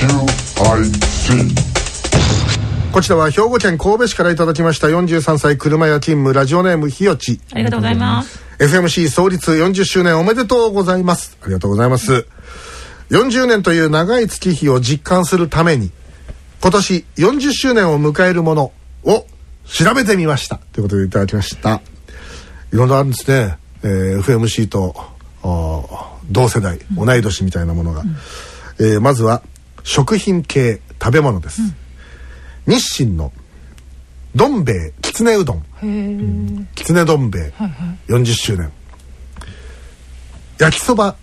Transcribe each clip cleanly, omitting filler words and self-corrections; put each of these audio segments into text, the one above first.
こちらは兵庫県神戸市からいただきました43歳車屋勤務ラジオネームひよち。 ありがとうございます。 FMC 創立40周年おめでとうございます。ありがとうございます。40年という長い月日を実感するために今年40周年を迎えるものを調べてみましたということでいただきました。いろんなあるんですね、FMC と同世代、同い年みたいなものが、まずは食品系食べ物です、日清のどん兵衛きつねうどん、きつねどん兵衛、40周年、焼きそば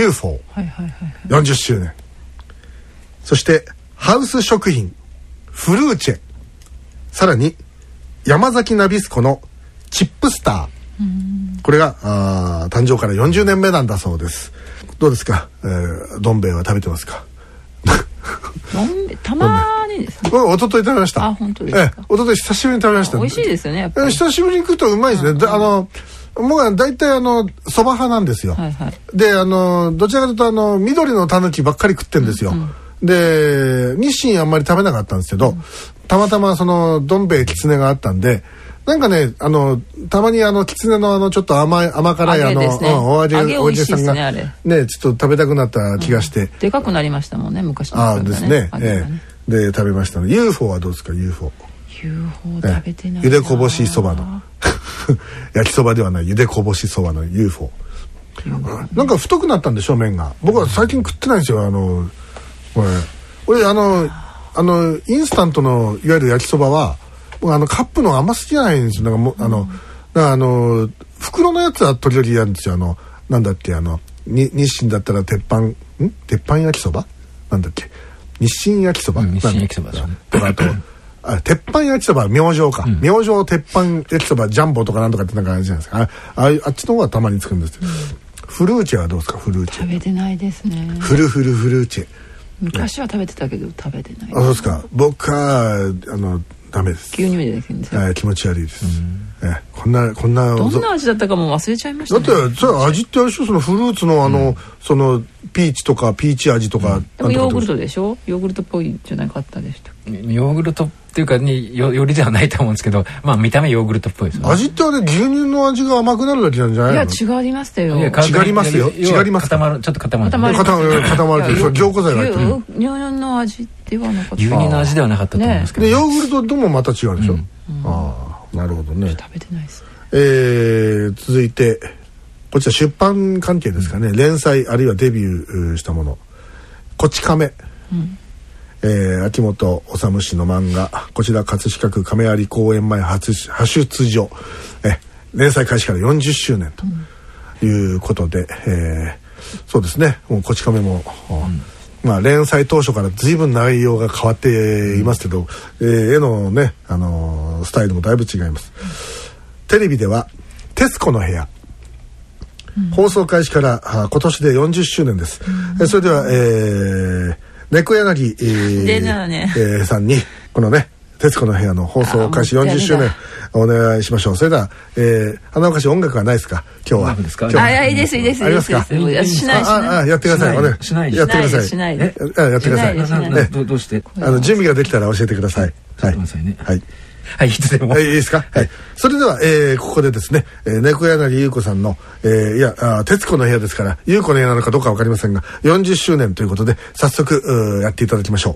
UFO、40周年、そしてハウス食品フルーチェ、さらに山崎ナビスコのチップスター、これが誕生から40年目なんだそうです。どうですか、どん兵衛は食べてますか？ たまにですね。 おととい食べました。 あ、本当ですか。 おととい久しぶりに食べました。 美味しいですよね、やっぱり。 久しぶりに食うとうまいですね。僕は大体そば派なんですよ、でどちらかというと緑のたぬきばっかり食ってんですよ、で日清あんまり食べなかったんですけど、たまたまそのどん兵衛きつねがあったんで、なんかねたまにきつねのちょっと甘辛いお味さんがねちょっと食べたくなった気がして、 でかくなりましたもんね、昔の人ですね。で食べましたの。 UFO はどうですか？ UFO 食べてないな。 ゆでこぼしそばの焼きそばではないゆでこぼしそばの UFO、なんか太くなったんでしょ、麺が。僕は最近食ってないんですよ。俺インスタントのいわゆる焼きそばはカップの甘すぎじゃないんですよ。なんか袋のやつは時々やるんですよ。なんだっけ日清だったら鉄板焼きそばなんだっけ、日清焼きそば、 日清焼きそばだね。 とか鉄板焼きそば明星か、明星鉄板焼きそばジャンボとかなんとかってなんかあるじゃないですか。あっちの方がたまに作るんですよ。フルーチェはどうですか？フルーチェ食べてないですね。 フルーチェ昔は食べてたけど食べてない。 そうですか。僕はダメです。 牛乳でできるんですよ。 気持ち悪いです。こんなどんな味だったかも忘れちゃいましたね。 だってそれ味ってあれでしょ、そのフルーツのそのピーチとかピーチ味とか、 でもヨーグルトでしょ。ヨーグルトっぽいじゃなかったでした。 ヨーグルトっていうかによりではないと思うんですけど、まあ見た目ヨーグルトっぽいですよね。 味ってあれ牛乳の味が甘くなるだけなんじゃないの？ いや違いましたよ。 違いますよ。違います。 ちょっと固まる。 固まるってそれ凝固剤が入ってる。 牛乳の味ではなかった。 牛乳の味ではなかったと思いますけど。 でヨーグルトともまた違うでしょ。なるほどね。 食べてないです。 続いてこちら出版関係ですかね、連載あるいはデビューしたもの、こち亀、秋元治氏の漫画、こちら葛飾区亀有公園前派出所、連載開始から40周年ということで、そうですね、もうこち亀も、まあ、連載当初から随分内容が変わっていますけど、絵のね、スタイルもだいぶ違います。テレビでは徹子の部屋、放送開始から今年で40周年です。それでは、猫柳、さんにこのね徹子の部屋の放送開始40周年お願いしましょう。それでは、花岡市音楽はないですか今日は？ いいです。 ありますか？ しない。 やってください。 しない。 やってください。 しない。 やってください。 どうして？ 準備ができたら教えてください。はい。 はい、いつでも。 いいですか？はい。それでは、ここでですね、猫柳優子さんの、徹子の部屋ですから、優子の部屋なのかどうかわかりませんが、40周年ということで、早速、やっていただきましょう。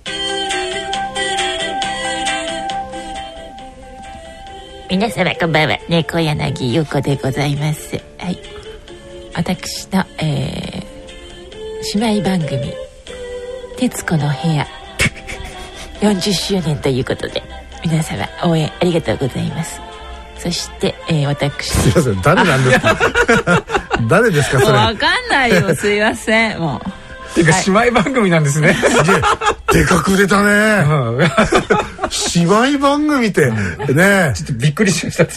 皆様こんばんは、猫柳優子でございます。はい。私の、姉妹番組、徹子の部屋、40周年ということで、皆様応援ありがとうございます。そして、私すいません、誰なんですか？誰ですかそれ？ わかんないよ、すいません。もうっていうか姉妹番組なんですね。 でかく出たね。姉妹番組ってね、 ちょっとびっくりしました。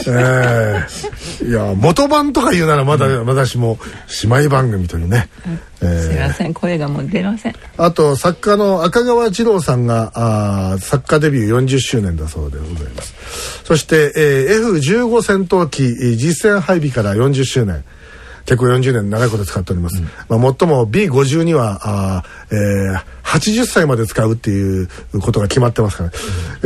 いや元版とか言うならまだ私も姉妹番組というね。 すいません、声がもう出ません。 あと作家の赤川次郎さんが作家デビュー40周年だそうでございます。そして、F15 戦闘機実戦配備から40周年。結構40年長いこと使っております。まあ、最も B52 は 80歳まで使うっていうことが決まってますから、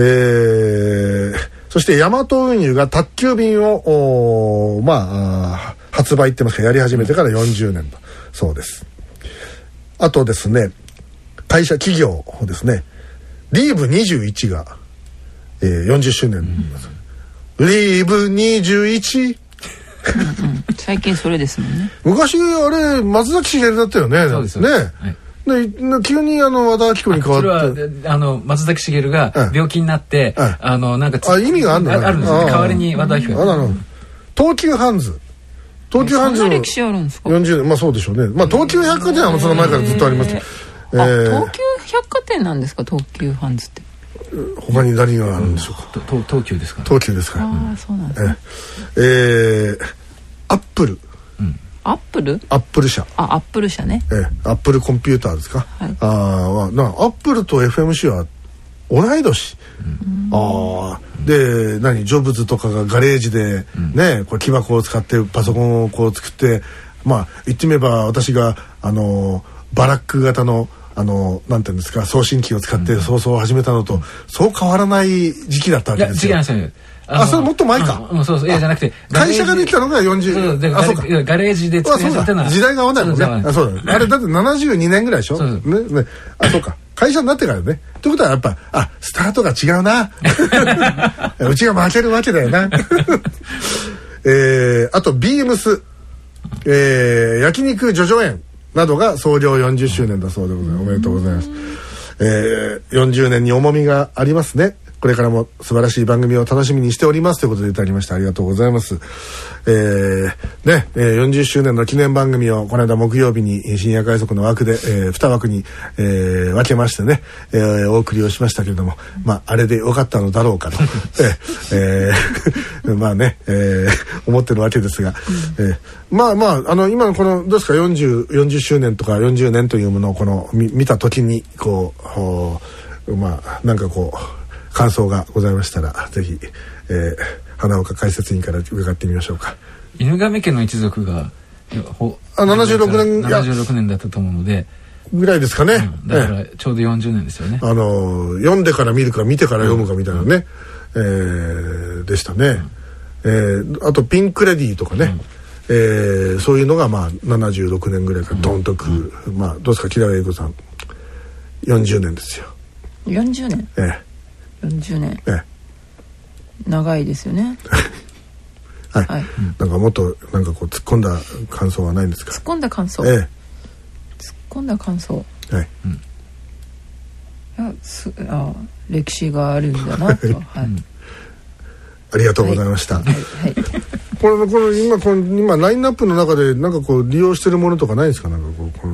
そしてヤマト運輸が宅急便を発売ってますか、やり始めてから40年だそうです。あとですね、企業ですね、リーブ21が、40周年、リーブ21 最近それですもんね。 昔あれ松崎しげるだったよね。 そうですね。 はい、 で急に和田アキ子に変わって。 それは松崎しげるが病気になって、なんか意味があるのあるんですね。代わりに和田アキ子が。 東急ハンズ。東急ハンズそんな歴史あるんですか。 40年、まあそうでしょうね。まあ東急百貨店はその前からずっとあります。 東急百貨店なんですか、東急ハンズって。 他に何があるんでしょうか。 東急ですか。 東急ですか。 ああ、そうなんですね。 アップル。 アップル？ アップル社。 アップル社ね。 アップルコンピューターですか。 はい。 アップルと FMC は同い年。でジョブズとかがガレージでね、これ木箱を使ってパソコンをこう作って、まあ言ってみれば私がバラック型のなんていうんですか、送信機を使って放送を始めたのとそう変わらない時期だったわけですよ。 いや違いますよ。 それもっと前か。 そうそう、いやじゃなくて会社ができたのが40。 そうか。ガレージで作り始めたのは時代が合わないもんね。そうだ。あれだって72年ぐらいでしょ。ね。そうか。会社になってからね。ということはやっぱスタートが違うな。うちが負けるわけだよな。あとビームス、焼肉叙々苑などが創業40周年だそうでございます。おめでとうございます。40年に重みがありますね。これからも素晴らしい番組を楽しみにしておりますということでいただきました。ありがとうございます。40周年の記念番組をこの間木曜日に深夜快速の枠で、2枠に、分けましてね、お送りをしましたけれども、まああれでよかったのだろうかと、まあね、思ってるわけですが、まあ今のこのどうですか、40周年とか40年というものをこの見た時にこうまあなんかこう感想がございましたらぜひ、花岡解説員から伺ってみましょうか。 犬神家の一族が 76 年だったと思うのでぐらいですかね、 だからちょうど40年ですよね。 読んでから見るか見てから読むかみたいなね、でしたね。あとピンクレディーとかね、そういうのがまあ76年ぐらいからドンとくる、まあどうですか、木田栄子さん40年ですよ。 40年、40年、長いですよね。 はい、なんかもっとなんかこう突っ込んだ感想はないんですか。 突っ込んだ感想、突っ込んだ感想、歴史があるんだなと、 ありがとうございました。これ今ラインナップの中でなんかこう利用してるものとかないですか。なんかこ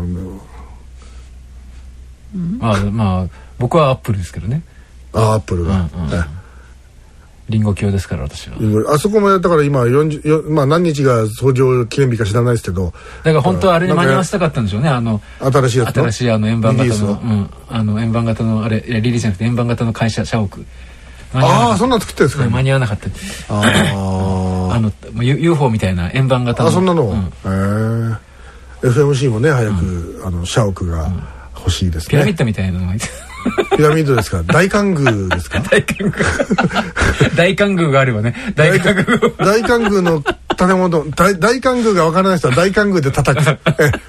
うまあ僕はアップルですけどね。 アップルが、 リンゴ教ですから私は。 あそこもだから今まあ何日が創業記念日か知らないですけど、 だから本当はあれに間に合わせたかったんでしょうね。 新しいやつの新しい円盤型の円盤型のあれリリーじゃなくて円盤型の会社社屋。 そんな作ってるんですか。 間に合わなかった。UFO みたいな円盤型の。 そんなの。FMC もね早く社屋が欲しいですね。 ピラミッドみたいなのが。 ピラミッドですか。大観宮ですか。 大観宮があればね。大観宮の建物、大観宮がわからない人は大観宮で叩く。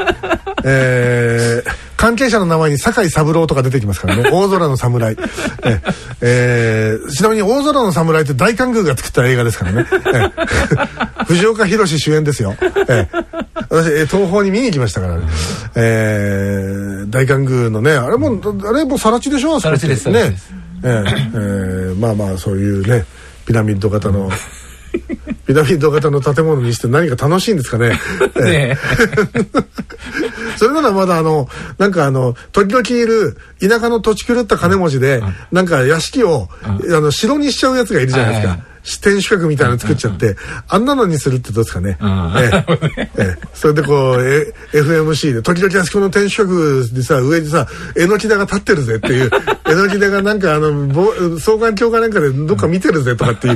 関係者の名前に酒井三郎とか出てきますからね。大空の侍。ちなみに大空の侍って大観宮が作った映画ですからね。藤岡弘主演ですよ。私東宝に見に行きましたからね。大観宮のね、あれも更地でしょ。 更地ですね。 まあそういうねピラミッド型の建物にして何か楽しいんですかね。それならまだなんか時々いる田舎の土地狂った金持ちで、なんか屋敷を城にしちゃうやつがいるじゃないですか。天守閣みたいなの作っちゃって、あんなのにするってどうですかね。それでこうFMC で時々あそこの天守閣でさ、上にさ榎田が立ってるぜっていう、榎田がなんか双眼鏡かなんかでどっか見てるぜとかっていう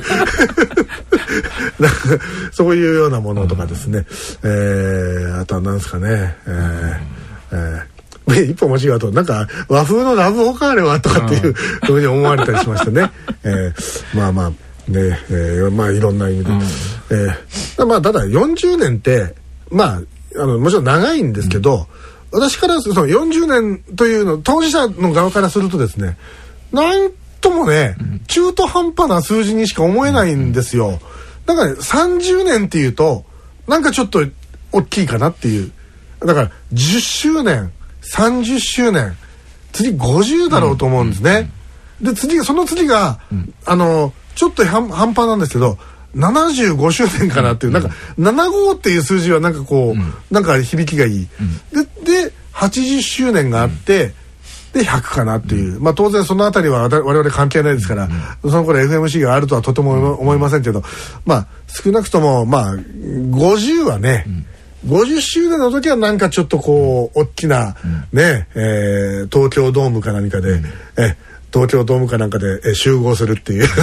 そういうようなものとかですね。あとは何ですかね。 一歩間違うとなんか和風のラブオカーレはとかっていうふうに思われたりしましたね。まあまあね、まあいろんな意味で、まあただ40年ってまあもちろん長いんですけど、私からその40年というの当事者の側からするとですね、なんともね、中途半端な数字にしか思えないんですよ。だから、ね、30年っていうとなんかちょっと大きいかなっていう。だから10周年30周年次50だろうと思うんですね。でその次が、ちょっと半端なんですけど75周年かなっていう、なんか75っていう数字はなんかこう、なんか響きがいい。で80周年があって、で100かなっていう、まあ当然そのあたりは我々関係ないですから、その頃 FMC があるとはとても思いませんけど、まあ少なくともまあ50はね、50周年の時はなんかちょっとこう大きなね、東京ドームか何かで、東京ドームかなんかで集合するっていう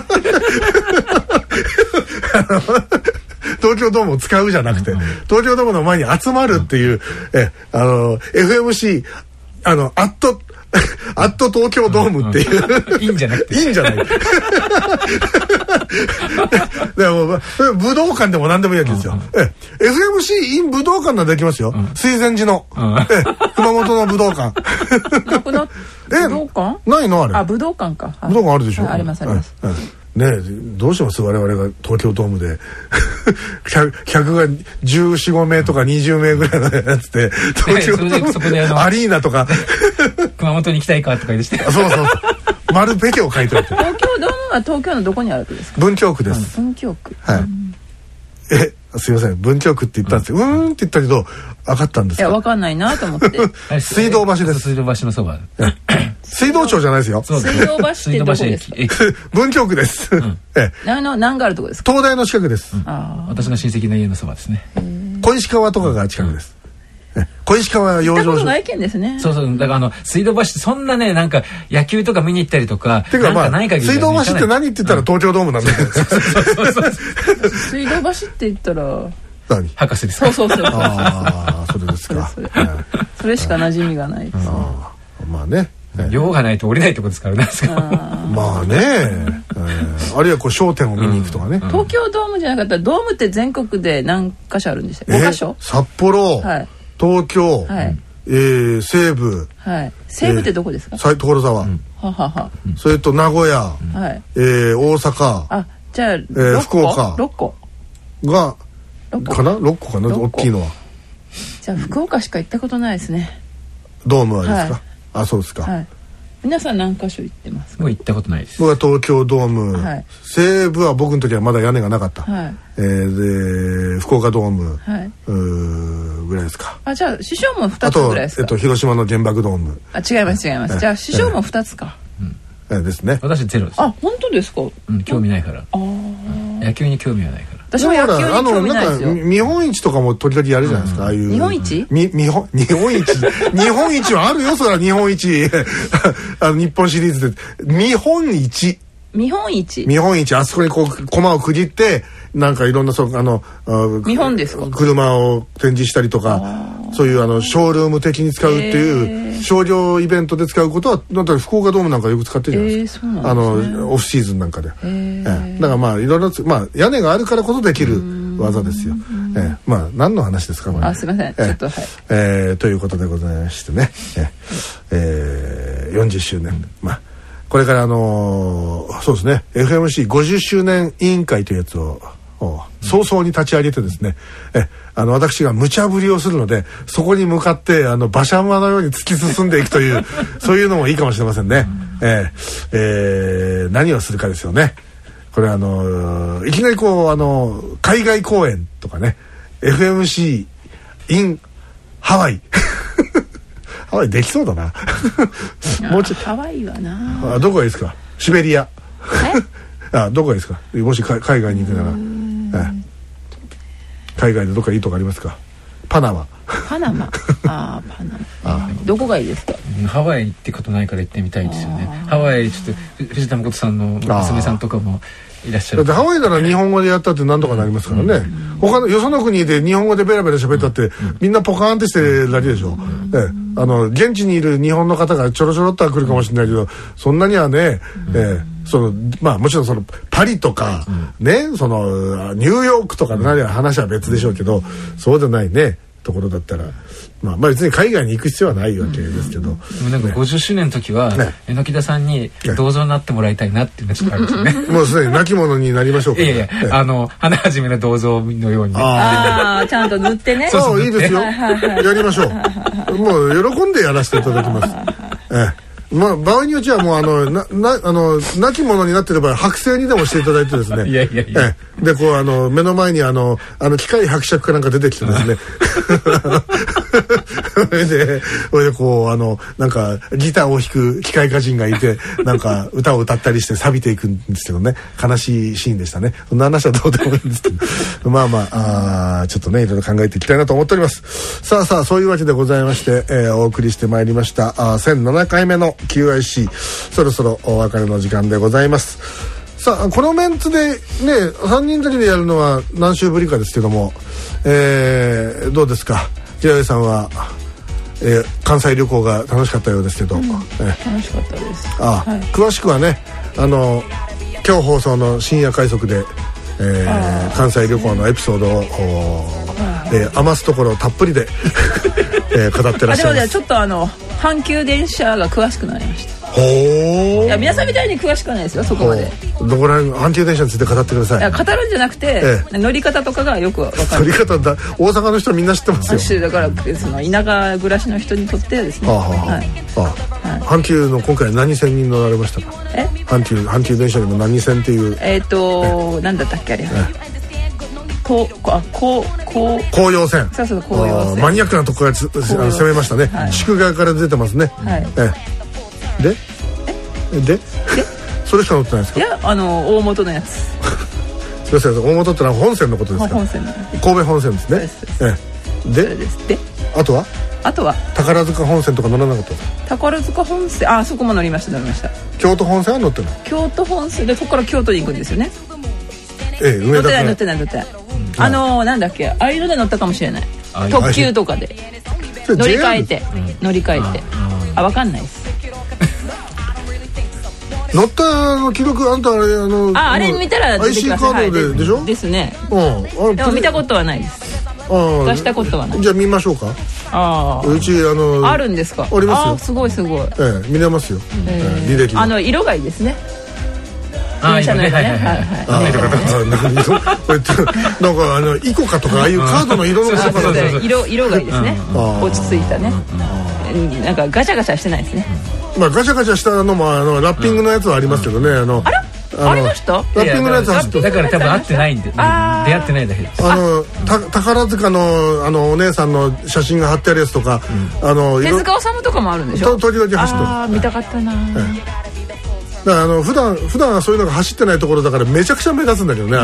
東京ドームを使うじゃなくて、東京ドームの前に集まるっていう、FMCアット東京ドームっていう、 いいんじゃなくていいんじゃないでも武道館でも何でもいいわけですよ。FMC in 武道館ならできますよ。水前寺の熊本の武道館武道館ないのあれ。 武道館か。 武道館あるでしょ。 ありますあります。 ねえ、どうします我々が東京ドームで客が14、15名とか20名ぐらいのやつで東京ドームアリーナとか熊本に行きたいかとか言ってそう丸ペケを書いておいて。 東京ドームは東京のどこにあるんですか？ 文京区です。 文京区。 はい。すいません文京区って言ったんですよ。って言ったけど分かったんですか？ いや分かんないなと思って水道橋です。 水道橋のそば。 水道庁じゃないですよ。 水道橋ってどこですか？ 文京区です。 何があるとこですか？ 東大の近くです。 私の親戚の家のそばですね。 小石川とかが近くです。小石川養生所。 外見ですね。 そうだから水道橋ってそんなね、なんか野球とか見に行ったりとか、 てかまあ水道橋って何って言ったら東京ドームなんだけど、 水道橋って言ったら何？ 博士ですか？ そうああそれですか。 それしか馴染みがないです。 まあね、 用がないと降りないとこですからね。 まあね、あるいはこう商店を見に行くとかね。 東京ドームじゃなかったらドームって全国で何箇所あるんでしたっけ？5箇所？ 札幌、東京、西部、 西部ってどこですか？ 所沢、それと名古屋、大阪、 じゃあ福岡 6個がかな、6個かな、大きいのは。 じゃあ福岡しか行ったことないですね。 ドームはですか？あ、そうですか。 皆さん何箇所行ってますか？ もう行ったことないです。 僕は東京ドーム、西部は僕の時はまだ屋根がなかった。で福岡ドームぐらいですか。 じゃあ師匠も2つぐらいですか？ あと広島の原爆ドーム。 違います。じゃあ師匠も2つか。 ですね。 私ゼロです。 本当ですか？ 興味ないから。野球に興味はないから。 私も野球に興味ないですよ。 日本一とかも時々やるじゃないですか。ああいう日本一？ 日本一はあるよ。それは日本一日本シリーズで日本一あそこにこう駒を区切ってなんかいろんな見本ですか？ 車を展示したりとか、そういうショールーム的に使うっていう商業イベントで使うことはだって福岡ドームなんかよく使ってるじゃないですか。オフシーズンなんかで。だからまあいろいろ屋根があるからこそできる技ですよ。まあ何の話ですかこれ。 すみません。ちょっとということでございましてね。40周年まあ。これからそうですね FMC50 周年委員会というやつを早々に立ち上げてですね、私が無茶ぶりをするのでそこに向かって馬車馬のように突き進んでいくというそういうのもいいかもしれませんね。何をするかですよね。これいきなりこう海外公演とかね FMC in ハワイハワイできそうだなもうちょっとハワイはなどこがいいですか？シベリアどこがいいですか？もし海外に行くなら、海外でどっかいいとこありますか？ パナマパナマどこがいいですか？ ハワイ行ってことないから行ってみたいですよね。ハワイちょっと藤田誠さんの娘さんとかもいらっしゃる。 だってハワイなら日本語でやったって何とかなりますからね、他のよその国で日本語でベラベラ喋ったって、みんなポカーンってしてるだけでしょ、現地にいる日本の方がちょろちょろっとは来るかもしれないけど、そんなにはね、もちろんそのパリとか、ね、そのニューヨークとかの話は別でしょうけど、そうじゃないねところだったら、別に海外に行く必要はないわけですけど、 でもなんか50周年の時は榎田さんに銅像になってもらいたいなっていうのがちょっとあるんですよね。 もうすでに亡き者になりましょうか。 いや花始めの銅像のようにね。 ちゃんと塗ってね。 そういいですよ。やりましょう。もう喜んでやらせていただきます。場合によってはもう亡き者になってれば剥製にでもしていただいてですね。でこう目の前に機械伯爵かなんか出てきてですね。それでこうなんかギターを弾く機械歌人がいて、なんか歌を歌ったりして錆びていくんですけどね、悲しいシーンでしたね。そんな話はどうでもいいんですけど、ちょっとねいろいろ考えていきたいなと思っております。さあそういうわけでございまして、お送りしてまいりました1007回目のQIC、 そろそろお別れの時間でございます。さあこのメンツでね3人だけでやるのは何週ぶりかですけども、どうですか平井さんは、関西旅行が楽しかったようですけど、 楽しかったです。 詳しくはね今日放送の深夜快速で、関西旅行のエピソードを、余すところたっぷりで、語ってらっしゃいます。 ちょっと阪急電車が詳しくなりました。いや皆さんみたいに詳しくはないですよ、そこまで。 どこら辺阪急電車について語ってください。 いや語るんじゃなくて、乗り方とかがよく分かる。 乗り方大阪の人はみんな知ってますよ。 だからその田舎暮らしの人にとってはですね。 阪急の今回何線に乗られましたか？阪急電車にも何線っていう。 なんだったっけあれ。紅葉線。 そう紅葉線。 マニアックなとこから攻めましたね。宿側から出てますね。でそれしか乗ってないですか？いや大本のやつ。 すみません、大本ってのは本線のことですか？ 本線。 神戸本線ですね。であとは宝塚本線とか乗らなかった？ 宝塚本線そこも乗りました。 京都本線は乗ってない？ 京都本線でそこから京都に行くんですよね。 乗ってない。 なんだっけああいうので乗ったかもしれない。特急とかで乗り換えて分かんないです。 乗った記録あんたあれ見たら出てきます。 IC カードでしょ？ですね。でも見たことはないです。出したことはない。 じゃあ見ましょうか。うちあるんですか？ ありますよ。 すごい。 見れますよ。履歴。 色がいいですね。 なんかイコカとかああいうカードの色の色がいいですね。落ち着いたね。なんかガチャガチャしてないですね。 ガチャガチャしたのもラッピングのやつはありますけどね。 ありました？ラッピングのやつ走ってだから多分合ってないんで出会ってないだけです。 宝塚のお姉さんの写真が貼ってあるやつとか、 手塚治虫とかもあるんでしょ？ 時々走ってる。 見たかったな。 だから普段はそういうのが走ってないところだからめちゃくちゃ目立つんだけどね。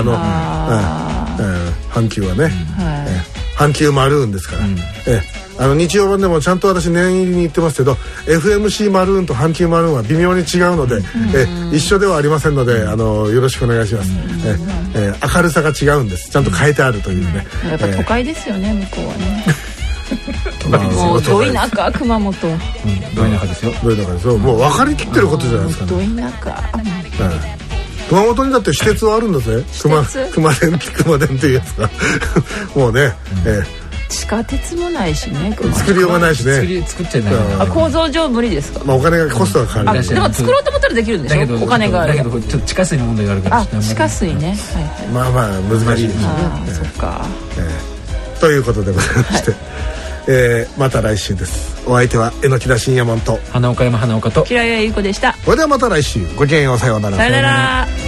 阪急はね、阪急マルーンですから。日曜版でもちゃんと私念入りに言ってますけど FMC マルーンと阪急マルーンは微妙に違うので、一緒ではありませんのでよろしくお願いします。明るさが違うんです。ちゃんと変えてあるというね。 やっぱ都会ですよね、向こうはね。もうど田舎熊本。 ど田舎ですよ。 もう分かりきってることじゃないですか。 ど田舎。 熊本にだって私鉄はあるんだぜ。熊電っていうやつがもうね。 地下鉄もないしね。 作りようがないしね。 作っちゃいない。 構造上無理ですか？ お金がコストがかかる。 でも作ろうと思ったらできるんでしょ？お金がある。 だけどちょっと地下水の問題があるから。 地下水ね。 まあ難しいですね。 そっか。 ということでございまして、また来週です。お相手は榎田信也門と花岡山花岡と平谷由子でした。 それではまた来週。ごきげんよう、さようなら。 さよなら。